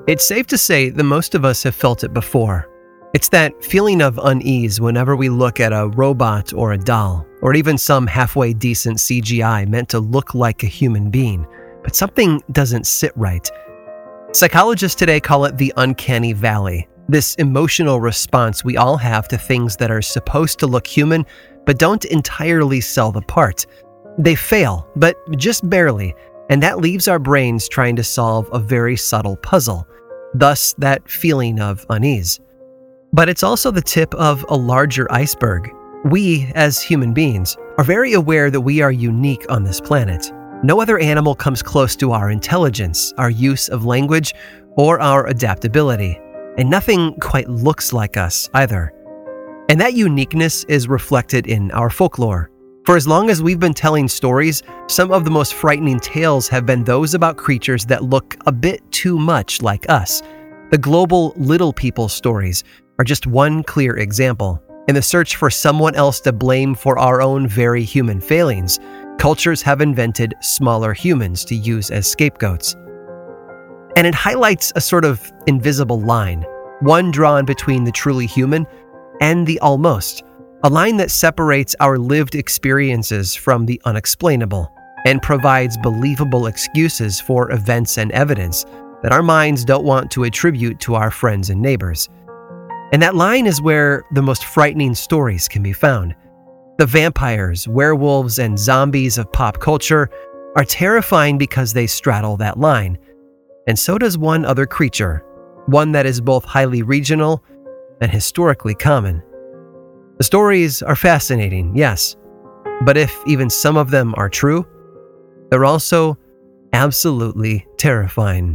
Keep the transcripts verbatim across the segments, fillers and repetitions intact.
It's safe to say that most of us have felt it before. It's that feeling of unease whenever we look at a robot or a doll, or even some halfway decent C G I meant to look like a human being, but something doesn't sit right. Psychologists today call it the uncanny valley, this emotional response we all have to things that are supposed to look human, but don't entirely sell the part. They fail, but just barely, and that leaves our brains trying to solve a very subtle puzzle, thus that feeling of unease. But it's also the tip of a larger iceberg. We, as human beings, are very aware that we are unique on this planet. No other animal comes close to our intelligence, our use of language, or our adaptability, and nothing quite looks like us either. And that uniqueness is reflected in our folklore. For as long as we've been telling stories, some of the most frightening tales have been those about creatures that look a bit too much like us. The global little people stories are just one clear example. In the search for someone else to blame for our own very human failings, cultures have invented smaller humans to use as scapegoats. And it highlights a sort of invisible line, one drawn between the truly human and the almost, a line that separates our lived experiences from the unexplainable and provides believable excuses for events and evidence that our minds don't want to attribute to our friends and neighbors. And that line is where the most frightening stories can be found. The vampires, werewolves, and zombies of pop culture are terrifying because they straddle that line. And so does one other creature, one that is both highly regional and historically common. The stories are fascinating, yes, but if even some of them are true, they're also absolutely terrifying.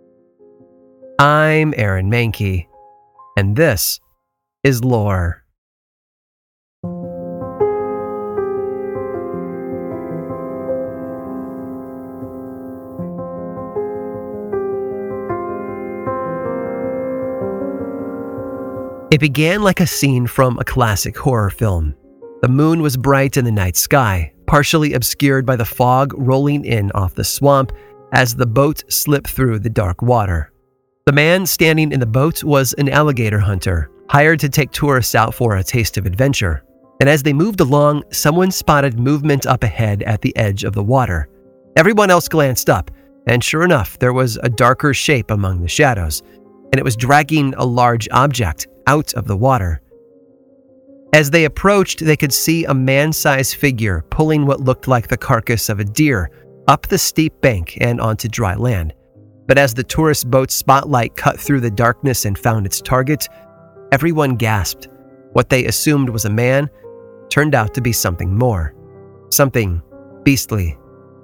I'm Aaron Mahnke, and this is Lore. It began like a scene from a classic horror film. The moon was bright in the night sky, partially obscured by the fog rolling in off the swamp as the boat slipped through the dark water. The man standing in the boat was an alligator hunter, hired to take tourists out for a taste of adventure. And as they moved along, someone spotted movement up ahead at the edge of the water. Everyone else glanced up, and sure enough, there was a darker shape among the shadows, and it was dragging a large object out of the water. As they approached, they could see a man-sized figure pulling what looked like the carcass of a deer up the steep bank and onto dry land. But as the tourist boat's spotlight cut through the darkness and found its target, everyone gasped. What they assumed was a man turned out to be something more. Something beastly.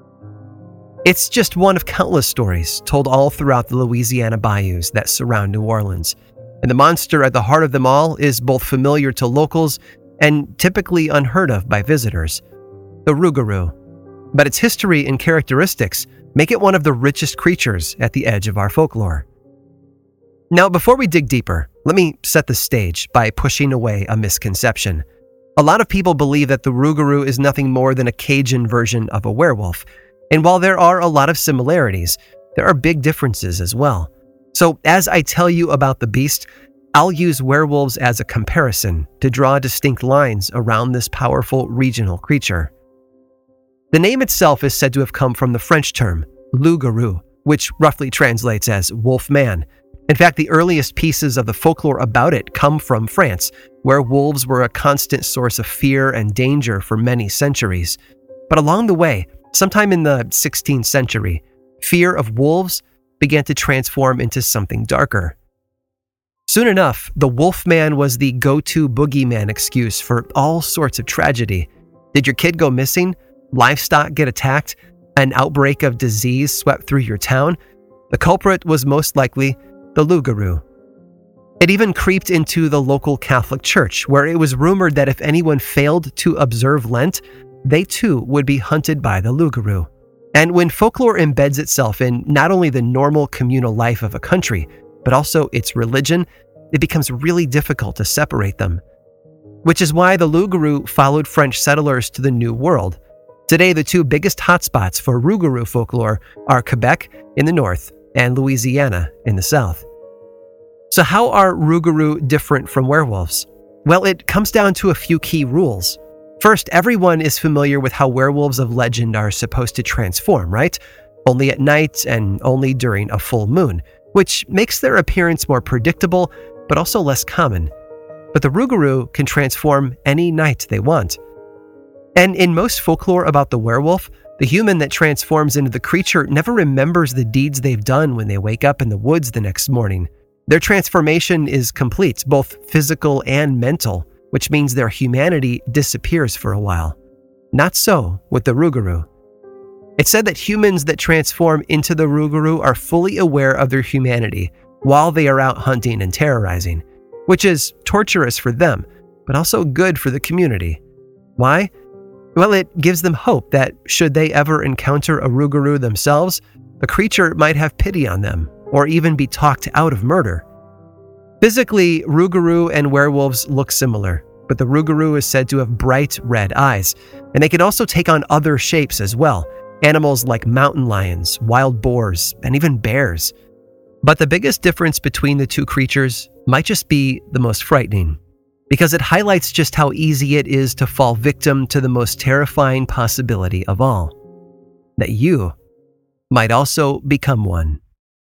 It's just one of countless stories told all throughout the Louisiana bayous that surround New Orleans. And the monster at the heart of them all is both familiar to locals and typically unheard of by visitors. The Rougarou. But its history and characteristics make it one of the richest creatures at the edge of our folklore. Now, before we dig deeper, let me set the stage by pushing away a misconception. A lot of people believe that the Rougarou is nothing more than a Cajun version of a werewolf. And while there are a lot of similarities, there are big differences as well. So as I tell you about the beast, I'll use werewolves as a comparison to draw distinct lines around this powerful regional creature. The name itself is said to have come from the French term, loup-garou, which roughly translates as wolf man. In fact, the earliest pieces of the folklore about it come from France, where wolves were a constant source of fear and danger for many centuries. But along the way, sometime in the sixteenth century, fear of wolves began to transform into something darker. Soon enough, the wolfman was the go-to boogeyman excuse for all sorts of tragedy. Did your kid go missing? Livestock get attacked? An outbreak of disease swept through your town? The culprit was most likely the loup-garou. It even creeped into the local Catholic church, where it was rumored that if anyone failed to observe Lent, they too would be hunted by the loup-garou. And when folklore embeds itself in not only the normal communal life of a country, but also its religion, it becomes really difficult to separate them. Which is why the loup-garou followed French settlers to the New World. Today, the two biggest hotspots for Rougarou folklore are Quebec in the north and Louisiana in the south. So how are Rougarou different from werewolves? Well, it comes down to a few key rules. First, everyone is familiar with how werewolves of legend are supposed to transform, right? Only at night and only during a full moon, which makes their appearance more predictable, but also less common. But the Rougarou can transform any night they want. And in most folklore about the werewolf, the human that transforms into the creature never remembers the deeds they've done when they wake up in the woods the next morning. Their transformation is complete, both physical and mental, which means their humanity disappears for a while. Not so with the Rougarou. It's said that humans that transform into the Rougarou are fully aware of their humanity while they are out hunting and terrorizing, which is torturous for them, but also good for the community. Why? Well, it gives them hope that should they ever encounter a Rougarou themselves, the creature might have pity on them, or even be talked out of murder. Physically, Rougarou and werewolves look similar, but the Rougarou is said to have bright red eyes, and they can also take on other shapes as well, animals like mountain lions, wild boars, and even bears. But the biggest difference between the two creatures might just be the most frightening, because it highlights just how easy it is to fall victim to the most terrifying possibility of all, that you might also become one.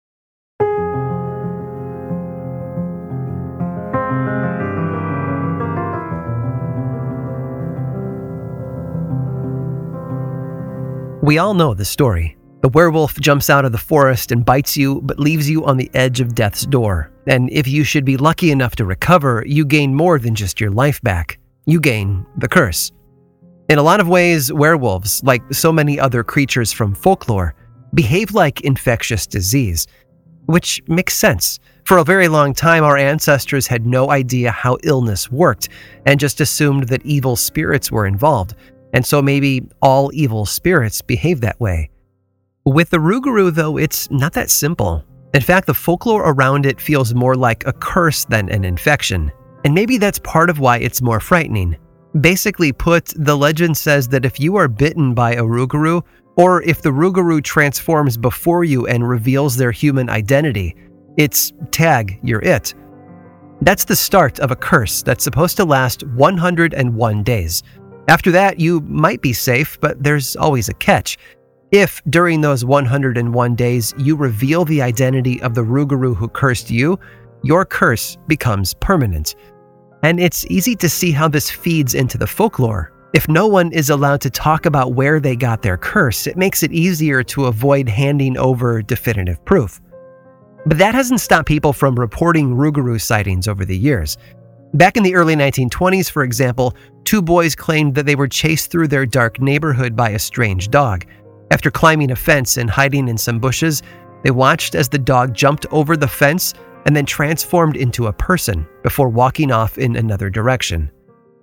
We all know the story. The werewolf jumps out of the forest and bites you, but leaves you on the edge of death's door. And if you should be lucky enough to recover, you gain more than just your life back. You gain the curse. In a lot of ways, werewolves, like so many other creatures from folklore, behave like infectious disease, which makes sense. For a very long time, our ancestors had no idea how illness worked and just assumed that evil spirits were involved. And so maybe all evil spirits behave that way. With the Rougarou, though, it's not that simple. In fact, the folklore around it feels more like a curse than an infection. And maybe that's part of why it's more frightening. Basically put, the legend says that if you are bitten by a Rougarou, or if the Rougarou transforms before you and reveals their human identity, it's tag, you're it. That's the start of a curse that's supposed to last one hundred one days. After that, you might be safe, but there's always a catch. If, during those one hundred one days, you reveal the identity of the Rougarou who cursed you, your curse becomes permanent. And it's easy to see how this feeds into the folklore. If no one is allowed to talk about where they got their curse, it makes it easier to avoid handing over definitive proof. But that hasn't stopped people from reporting Rougarou sightings over the years. Back in the early nineteen twenties, for example, two boys claimed that they were chased through their dark neighborhood by a strange dog. After climbing a fence and hiding in some bushes, they watched as the dog jumped over the fence and then transformed into a person before walking off in another direction.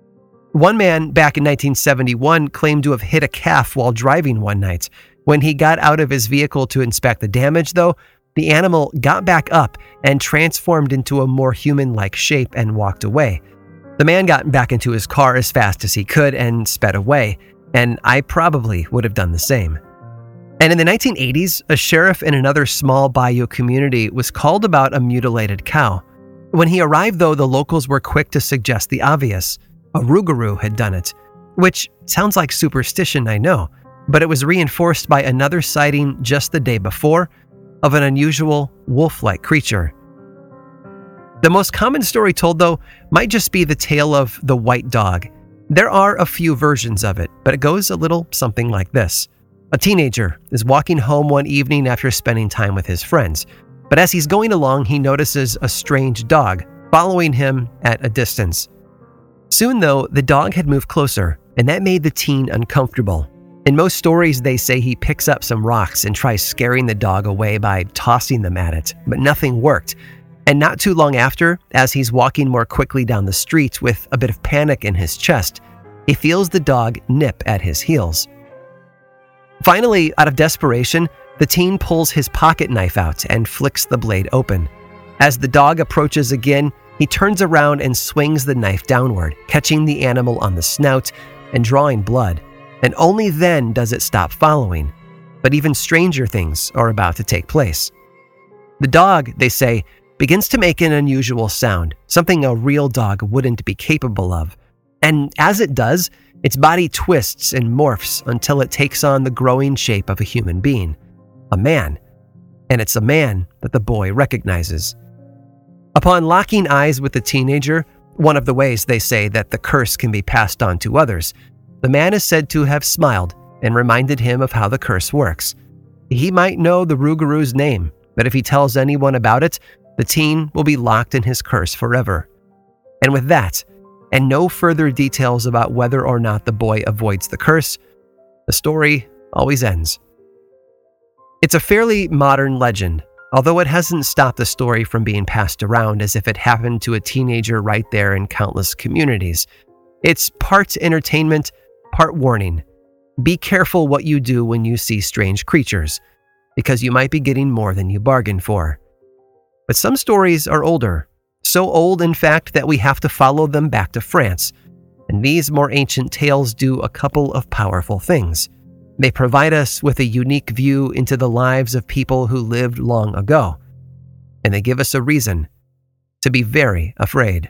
One man back in nineteen seventy-one claimed to have hit a calf while driving one night. When he got out of his vehicle to inspect the damage, though, the animal got back up and transformed into a more human-like shape and walked away. The man got back into his car as fast as he could and sped away, and I probably would have done the same. And in the nineteen eighties, a sheriff in another small bayou community was called about a mutilated cow. When he arrived, though, the locals were quick to suggest the obvious. A Rougarou had done it, which sounds like superstition, I know, but it was reinforced by another sighting just the day before of an unusual wolf-like creature. The most common story told, though, might just be the tale of the white dog. There are a few versions of it, but it goes a little something like this. A teenager is walking home one evening after spending time with his friends, but as he's going along, he notices a strange dog following him at a distance. Soon, though, the dog had moved closer, and that made the teen uncomfortable. In most stories, they say he picks up some rocks and tries scaring the dog away by tossing them at it, but nothing worked. And not too long after, as he's walking more quickly down the street with a bit of panic in his chest, he feels the dog nip at his heels. Finally, out of desperation, the teen pulls his pocket knife out and flicks the blade open. As the dog approaches again, he turns around and swings the knife downward, catching the animal on the snout and drawing blood. And only then does it stop following. But even stranger things are about to take place. The dog, they say, begins to make an unusual sound, something a real dog wouldn't be capable of. And as it does, its body twists and morphs until it takes on the growing shape of a human being, a man. And it's a man that the boy recognizes. Upon locking eyes with the teenager, one of the ways they say that the curse can be passed on to others, the man is said to have smiled and reminded him of how the curse works. He might know the Rougarou's name, but if he tells anyone about it, the teen will be locked in his curse forever. And with that, and no further details about whether or not the boy avoids the curse, the story always ends. It's a fairly modern legend, although it hasn't stopped the story from being passed around as if it happened to a teenager right there in countless communities. It's part entertainment, part warning. Be careful what you do when you see strange creatures, because you might be getting more than you bargained for. But some stories are older, so old in fact that we have to follow them back to France. And these more ancient tales do a couple of powerful things. They provide us with a unique view into the lives of people who lived long ago. And they give us a reason to be very afraid.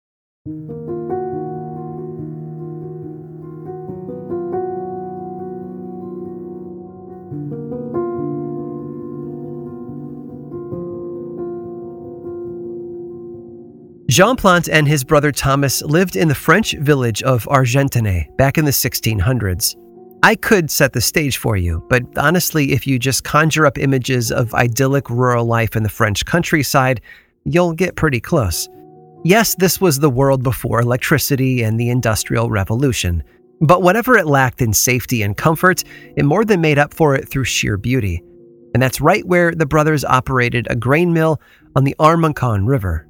Jean Plante and his brother Thomas lived in the French village of Argentanais back in the sixteen hundreds. I could set the stage for you, but honestly, if you just conjure up images of idyllic rural life in the French countryside, you'll get pretty close. Yes, this was the world before electricity and the Industrial Revolution, but whatever it lacked in safety and comfort, it more than made up for it through sheer beauty. And that's right where the brothers operated a grain mill on the Armançon River.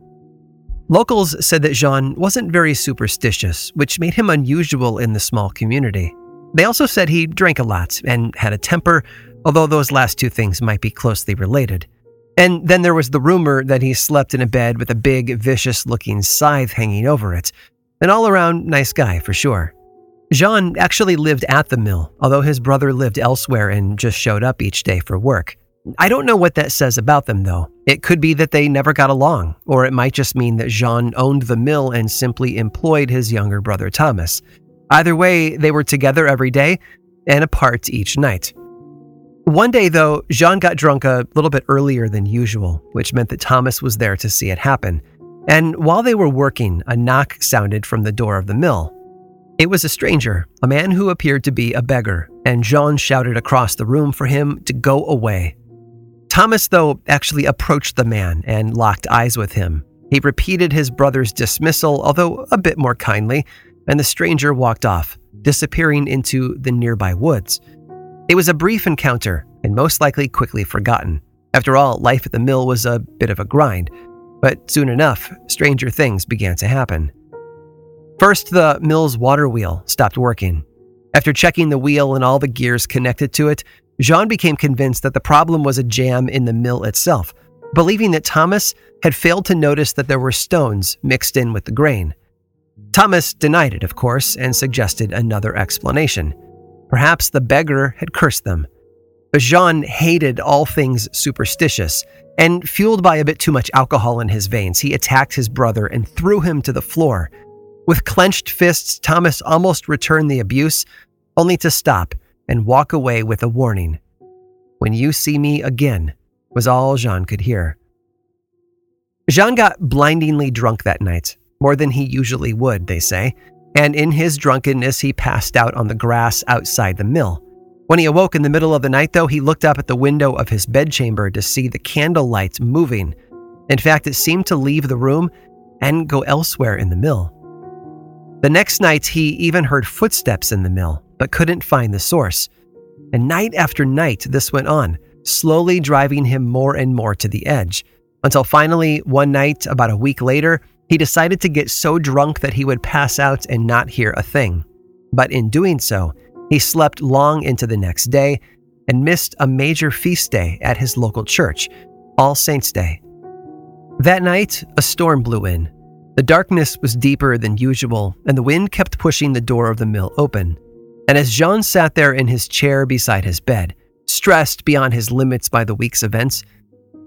Locals said that Jean wasn't very superstitious, which made him unusual in the small community. They also said he drank a lot and had a temper, although those last two things might be closely related. And then there was the rumor that he slept in a bed with a big, vicious-looking scythe hanging over it. An all-around nice guy, for sure. Jean actually lived at the mill, although his brother lived elsewhere and just showed up each day for work. I don't know what that says about them, though. It could be that they never got along, or it might just mean that Jean owned the mill and simply employed his younger brother Thomas. Either way, they were together every day and apart each night. One day, though, Jean got drunk a little bit earlier than usual, which meant that Thomas was there to see it happen. And while they were working, a knock sounded from the door of the mill. It was a stranger, a man who appeared to be a beggar, and Jean shouted across the room for him to go away. Thomas, though, actually approached the man and locked eyes with him. He repeated his brother's dismissal, although a bit more kindly, and the stranger walked off, disappearing into the nearby woods. It was a brief encounter, and most likely quickly forgotten. After all, life at the mill was a bit of a grind, but soon enough, stranger things began to happen. First, the mill's water wheel stopped working. After checking the wheel and all the gears connected to it, Jean became convinced that the problem was a jam in the mill itself, believing that Thomas had failed to notice that there were stones mixed in with the grain. Thomas denied it, of course, and suggested another explanation. Perhaps the beggar had cursed them. But Jean hated all things superstitious, and fueled by a bit too much alcohol in his veins, he attacked his brother and threw him to the floor. With clenched fists, Thomas almost returned the abuse, only to stop and walk away with a warning. "When you see me again," was all Jean could hear. Jean got blindingly drunk that night, more than he usually would, they say, and in his drunkenness he passed out on the grass outside the mill. When he awoke in the middle of the night, though, he looked up at the window of his bedchamber to see the candlelight moving. In fact, it seemed to leave the room and go elsewhere in the mill. The next night, he even heard footsteps in the mill, but couldn't find the source. And night after night, this went on, slowly driving him more and more to the edge, until finally, one night, about a week later, he decided to get so drunk that he would pass out and not hear a thing. But in doing so, he slept long into the next day and missed a major feast day at his local church, All Saints' Day. That night, a storm blew in. The darkness was deeper than usual, and the wind kept pushing the door of the mill open. And as Jean sat there in his chair beside his bed, stressed beyond his limits by the week's events,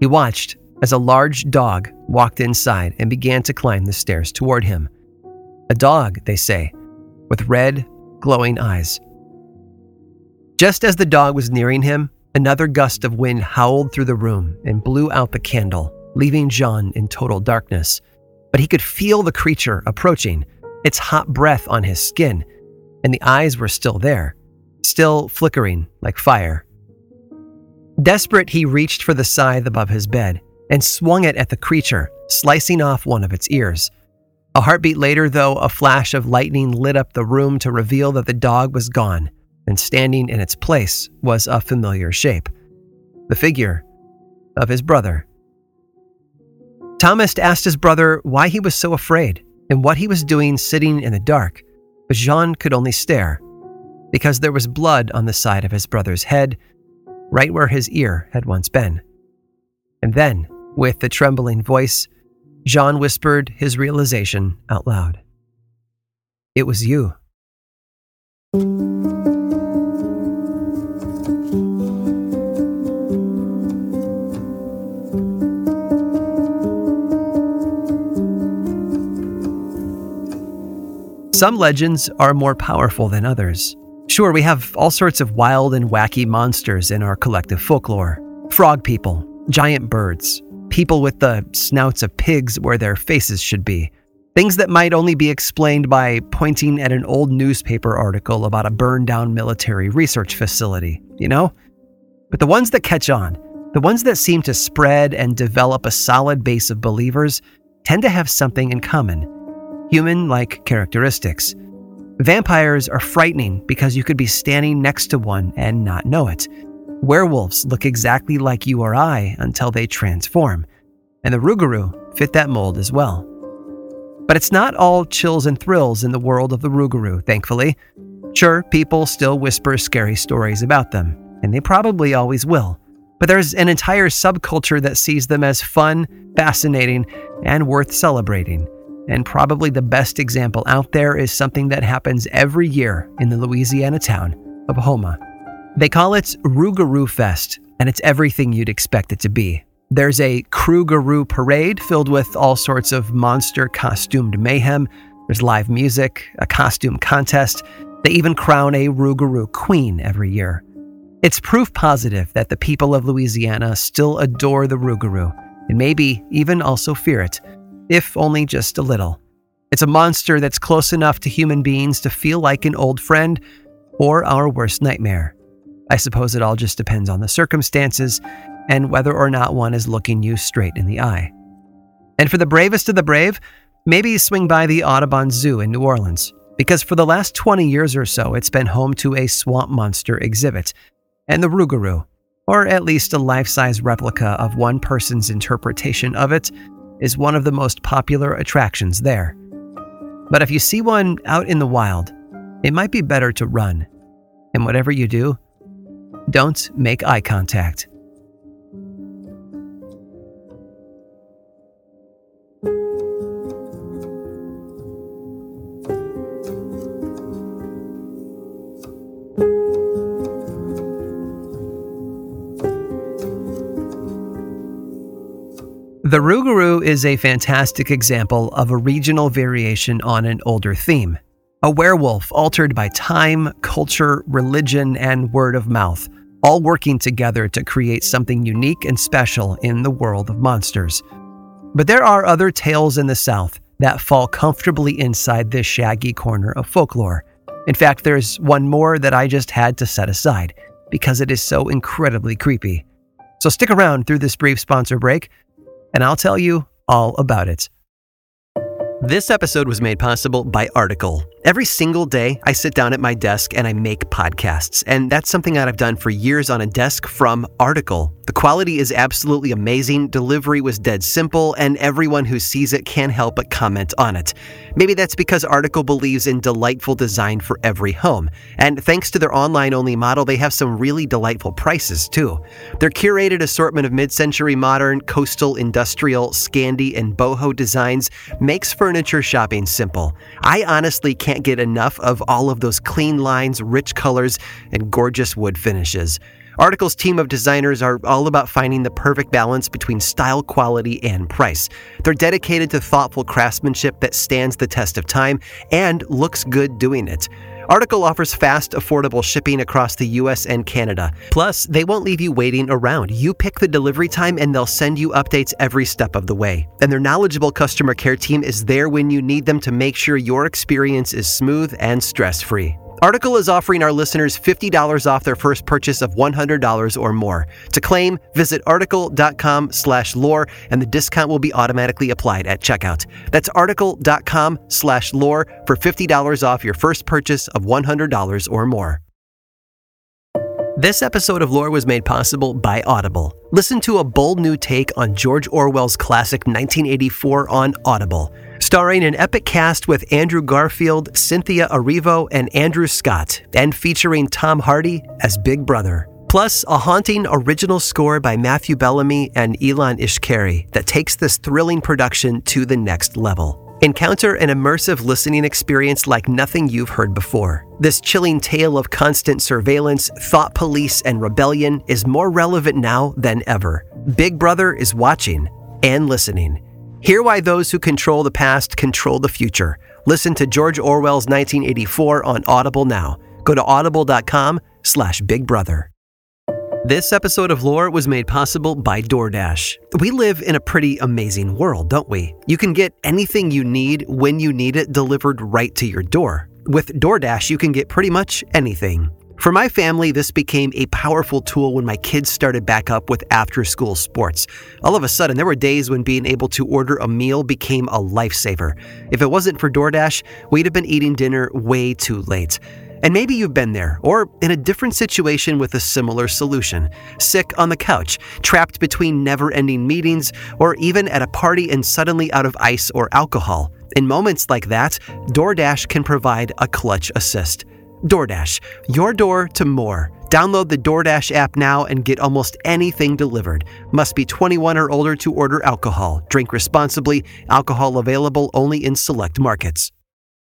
He watched as a large dog walked inside and began to climb the stairs toward him. A dog, they say, with red, glowing eyes. Just as the dog was nearing him, another gust of wind howled through the room and blew out the candle, leaving Jean in total darkness. But he could feel the creature approaching, its hot breath on his skin, and the eyes were still there, still flickering like fire. Desperate, he reached for the scythe above his bed and swung it at the creature, slicing off one of its ears. A heartbeat later, though, a flash of lightning lit up the room to reveal that the dog was gone, and standing in its place was a familiar shape, the figure of his brother. Thomas asked his brother why he was so afraid and what he was doing sitting in the dark, but Jean could only stare, because there was blood on the side of his brother's head, right where his ear had once been. And then, with a trembling voice, Jean whispered his realization out loud. It was you. Some legends are more powerful than others. Sure, we have all sorts of wild and wacky monsters in our collective folklore. Frog people, giant birds, people with the snouts of pigs where their faces should be. Things that might only be explained by pointing at an old newspaper article about a burned-down military research facility, you know? But the ones that catch on, the ones that seem to spread and develop a solid base of believers, tend to have something in common. Human-like characteristics. Vampires are frightening because you could be standing next to one and not know it. Werewolves look exactly like you or I until they transform, and the Rougarou fit that mold as well. But it's not all chills and thrills in the world of the Rougarou, thankfully. Sure, people still whisper scary stories about them, and they probably always will. But there's an entire subculture that sees them as fun, fascinating, and worth celebrating. And probably the best example out there is something that happens every year in the Louisiana town of Houma. They call it Rougarou Fest, and it's everything you'd expect it to be. There's a Krugaroo parade filled with all sorts of monster costumed mayhem. There's live music, a costume contest. They even crown a Rougarou queen every year. It's proof positive that the people of Louisiana still adore the Rougarou, and maybe even also fear it, if only just a little. It's a monster that's close enough to human beings to feel like an old friend or our worst nightmare. I suppose it all just depends on the circumstances and whether or not one is looking you straight in the eye. And for the bravest of the brave, maybe swing by the Audubon Zoo in New Orleans, because for the last twenty years or so, it's been home to a swamp monster exhibit, and the Rougarou, or at least a life-size replica of one person's interpretation of it, is one of the most popular attractions there. But if you see one out in the wild, it might be better to run. And whatever you do, don't make eye contact. The Rougarou is a fantastic example of a regional variation on an older theme. A werewolf altered by time, culture, religion, and word of mouth, all working together to create something unique and special in the world of monsters. But there are other tales in the South that fall comfortably inside this shaggy corner of folklore. In fact, there's one more that I just had to set aside because it is so incredibly creepy. So stick around through this brief sponsor break, and I'll tell you all about it. This episode was made possible by Article. Every single day, I sit down at my desk and I make podcasts, and that's something that I've done for years on a desk from Article. The quality is absolutely amazing, delivery was dead simple, and everyone who sees it can't help but comment on it. Maybe that's because Article believes in delightful design for every home, and thanks to their online-only model, they have some really delightful prices, too. Their curated assortment of mid-century modern, coastal, industrial, Scandi, and boho designs makes furniture shopping simple. I honestly can't get enough of all of those clean lines, rich colors, and gorgeous wood finishes. Article's team of designers are all about finding the perfect balance between style, quality, and price. They're dedicated to thoughtful craftsmanship that stands the test of time and looks good doing it. Article offers fast, affordable shipping across the U S and Canada. Plus, they won't leave you waiting around. You pick the delivery time and they'll send you updates every step of the way. And their knowledgeable customer care team is there when you need them to make sure your experience is smooth and stress-free. Article is offering our listeners fifty dollars off their first purchase of one hundred dollars or more. To claim, visit article.com slash lore and the discount will be automatically applied at checkout. That's article.com slash lore for fifty dollars off your first purchase of one hundred dollars or more. This episode of Lore was made possible by Audible. Listen to a bold new take on George Orwell's classic nineteen eighty-four on Audible. Starring an epic cast with Andrew Garfield, Cynthia Erivo, and Andrew Scott, and featuring Tom Hardy as Big Brother. Plus, a haunting original score by Matthew Bellamy and Ilan Ishkari that takes this thrilling production to the next level. Encounter an immersive listening experience like nothing you've heard before. This chilling tale of constant surveillance, thought police, and rebellion is more relevant now than ever. Big Brother is watching and listening. Hear why those who control the past control the future. Listen to George Orwell's nineteen eighty-four on Audible now. Go to audible.com slash Big Brother. This episode of Lore was made possible by DoorDash. We live in a pretty amazing world, don't we? You can get anything you need when you need it delivered right to your door. With DoorDash, you can get pretty much anything. For my family, this became a powerful tool when my kids started back up with after-school sports. All of a sudden, there were days when being able to order a meal became a lifesaver. If it wasn't for DoorDash, we'd have been eating dinner way too late. And maybe you've been there, or in a different situation with a similar solution. Sick on the couch, trapped between never-ending meetings, or even at a party and suddenly out of ice or alcohol. In moments like that, DoorDash can provide a clutch assist. DoorDash, your door to more. Download the DoorDash app now and get almost anything delivered. Must be twenty-one or older to order alcohol. Drink responsibly. Alcohol available only in select markets.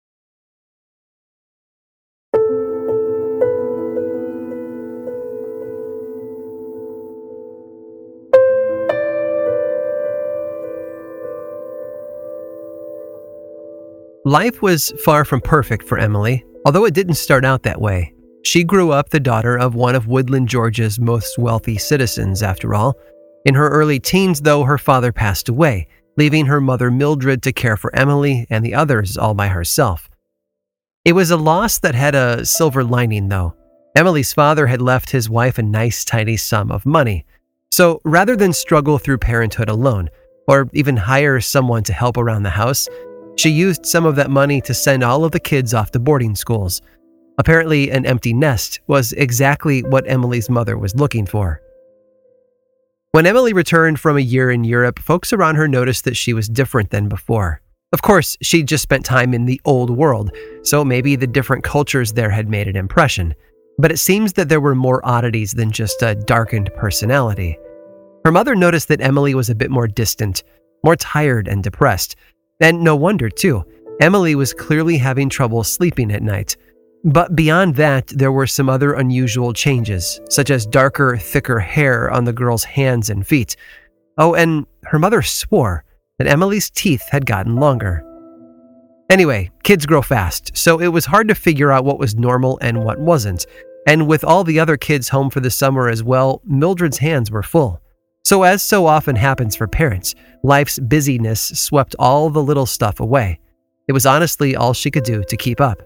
Life was far from perfect for Emily, although it didn't start out that way. She grew up the daughter of one of Woodland, Georgia's most wealthy citizens, after all. In her early teens, though, her father passed away, leaving her mother Mildred to care for Emily and the others all by herself. It was a loss that had a silver lining, though. Emily's father had left his wife a nice, tidy sum of money. So rather than struggle through parenthood alone, or even hire someone to help around the house, she used some of that money to send all of the kids off to boarding schools. Apparently, an empty nest was exactly what Emily's mother was looking for. When Emily returned from a year in Europe, folks around her noticed that she was different than before. Of course, she'd just spent time in the old world, so maybe the different cultures there had made an impression. But it seems that there were more oddities than just a darkened personality. Her mother noticed that Emily was a bit more distant, more tired and depressed. And no wonder, too. Emily was clearly having trouble sleeping at night. But beyond that, there were some other unusual changes, such as darker, thicker hair on the girl's hands and feet. Oh, and her mother swore that Emily's teeth had gotten longer. Anyway, kids grow fast, so it was hard to figure out what was normal and what wasn't. And with all the other kids home for the summer as well, Mildred's hands were full. So as so often happens for parents, life's busyness swept all the little stuff away. It was honestly all she could do to keep up.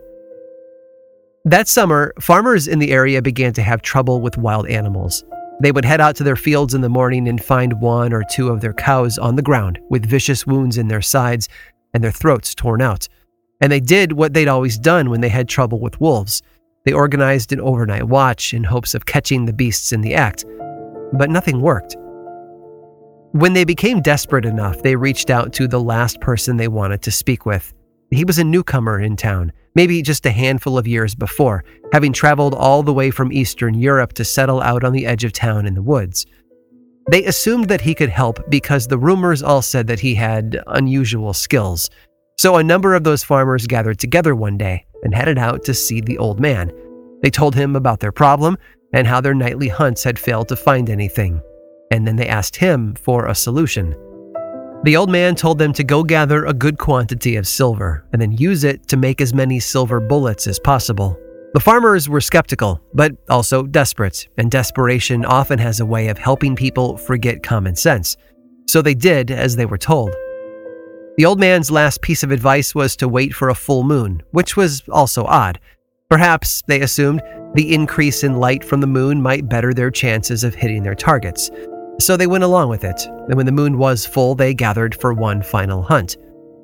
That summer, farmers in the area began to have trouble with wild animals. They would head out to their fields in the morning and find one or two of their cows on the ground with vicious wounds in their sides and their throats torn out. And they did what they'd always done when they had trouble with wolves. They organized an overnight watch in hopes of catching the beasts in the act. But nothing worked. When they became desperate enough, they reached out to the last person they wanted to speak with. He was a newcomer in town, maybe just a handful of years before, having traveled all the way from Eastern Europe to settle out on the edge of town in the woods. They assumed that he could help because the rumors all said that he had unusual skills. So a number of those farmers gathered together one day and headed out to see the old man. They told him about their problem, and how their nightly hunts had failed to find anything. And then they asked him for a solution. The old man told them to go gather a good quantity of silver and then use it to make as many silver bullets as possible. The farmers were skeptical, but also desperate, and desperation often has a way of helping people forget common sense. So they did as they were told. The old man's last piece of advice was to wait for a full moon, which was also odd. Perhaps, they assumed, the increase in light from the moon might better their chances of hitting their targets. So they went along with it, and when the moon was full, they gathered for one final hunt.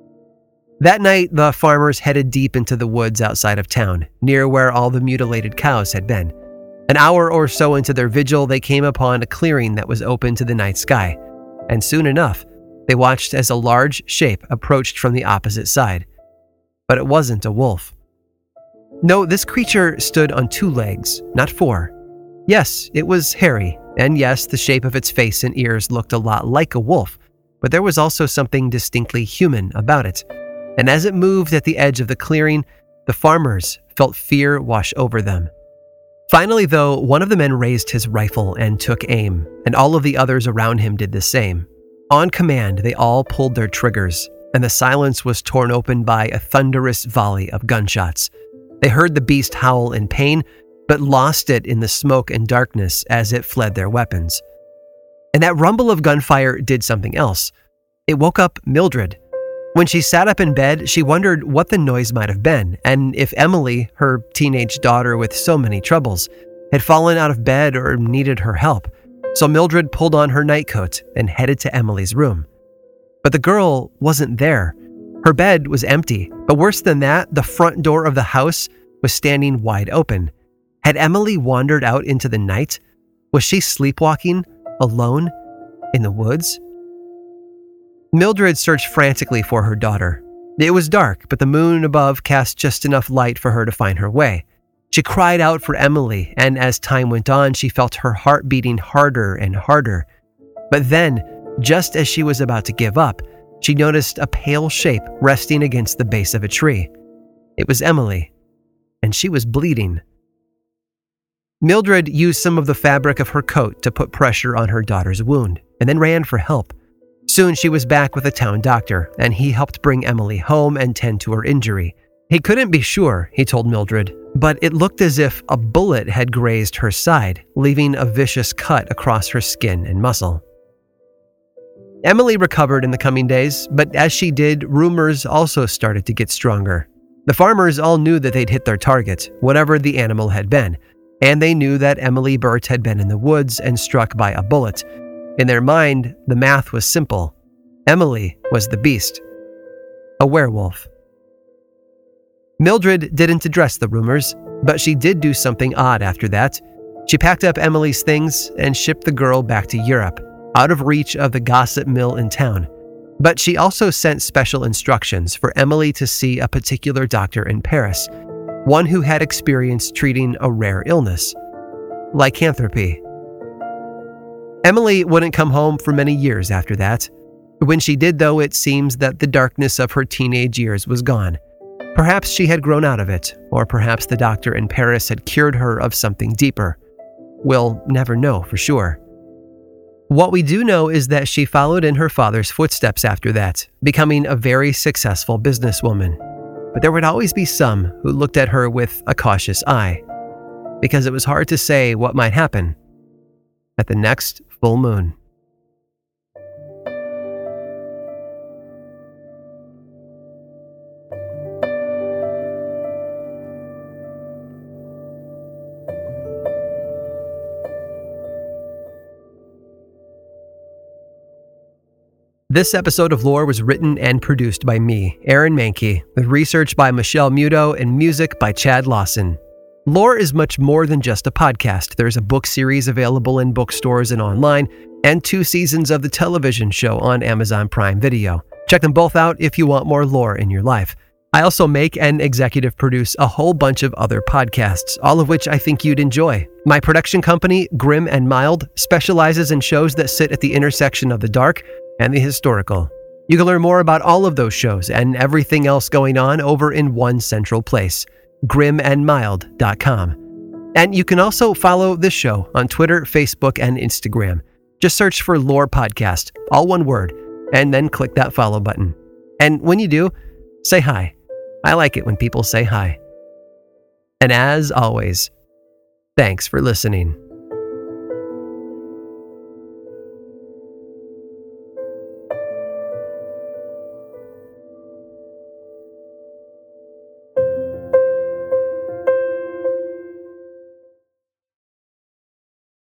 That night, the farmers headed deep into the woods outside of town, near where all the mutilated cows had been. An hour or so into their vigil, they came upon a clearing that was open to the night sky, and soon enough, they watched as a large shape approached from the opposite side. But it wasn't a wolf. No, this creature stood on two legs, not four. Yes, it was hairy, and yes, the shape of its face and ears looked a lot like a wolf, but there was also something distinctly human about it. And as it moved at the edge of the clearing, the farmers felt fear wash over them. Finally, though, one of the men raised his rifle and took aim, and all of the others around him did the same. On command, they all pulled their triggers, and the silence was torn open by a thunderous volley of gunshots. They heard the beast howl in pain, but lost it in the smoke and darkness as it fled their weapons. And that rumble of gunfire did something else. It woke up Mildred. When she sat up in bed, she wondered what the noise might have been, and if Emily, her teenage daughter with so many troubles, had fallen out of bed or needed her help. So Mildred pulled on her nightcoat and headed to Emily's room. But the girl wasn't there. Her bed was empty, but worse than that, the front door of the house was standing wide open. Had Emily wandered out into the night? Was she sleepwalking, alone, in the woods? Mildred searched frantically for her daughter. It was dark, but the moon above cast just enough light for her to find her way. She cried out for Emily, and as time went on, she felt her heart beating harder and harder. But then, just as she was about to give up, she noticed a pale shape resting against the base of a tree. It was Emily, and she was bleeding. Mildred used some of the fabric of her coat to put pressure on her daughter's wound, and then ran for help. Soon she was back with a town doctor, and he helped bring Emily home and tend to her injury. He couldn't be sure, he told Mildred, but it looked as if a bullet had grazed her side, leaving a vicious cut across her skin and muscle. Emily recovered in the coming days, but as she did, rumors also started to get stronger. The farmers all knew that they'd hit their target, whatever the animal had been, and they knew that Emily Burt had been in the woods and struck by a bullet. In their mind, the math was simple. Emily was the beast. A werewolf. Mildred didn't address the rumors, but she did do something odd after that. She packed up Emily's things and shipped the girl back to Europe, out of reach of the gossip mill in town. But she also sent special instructions for Emily to see a particular doctor in Paris, one who had experience treating a rare illness, lycanthropy. Emily wouldn't come home for many years after that. When she did, though, it seems that the darkness of her teenage years was gone. Perhaps she had grown out of it, or perhaps the doctor in Paris had cured her of something deeper. We'll never know for sure. What we do know is that she followed in her father's footsteps after that, becoming a very successful businesswoman. But there would always be some who looked at her with a cautious eye, because it was hard to say what might happen at the next full moon. This episode of Lore was written and produced by me, Aaron Mahnke, with research by Michelle Muto and music by Chad Lawson. Lore is much more than just a podcast. There's a book series available in bookstores and online, and two seasons of the television show on Amazon Prime Video. Check them both out if you want more lore in your life. I also make and executive produce a whole bunch of other podcasts, all of which I think you'd enjoy. My production company, Grim and Mild, specializes in shows that sit at the intersection of the dark and the historical. You can learn more about all of those shows and everything else going on over in one central place, grim and mild dot com. And you can also follow this show on Twitter, Facebook, and Instagram. Just search for Lore Podcast, all one word, and then click that follow button. And when you do, say hi. I like it when people say hi. And as always, thanks for listening.